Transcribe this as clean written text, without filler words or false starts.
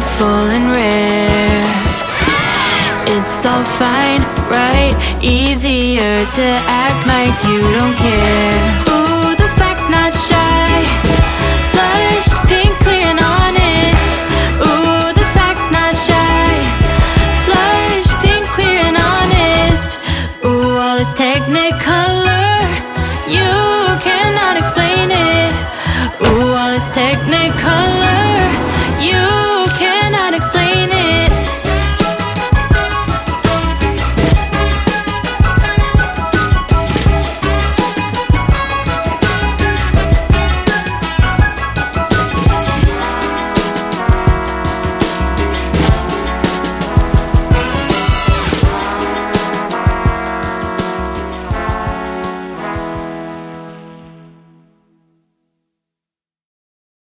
beautiful and rare. It's all fine, right? Easier to act like you don't care. Ooh, the facts not shy, flushed, pink, clear and honest. Ooh, the facts not shy, flushed, pink, clear and honest. Ooh, all this technical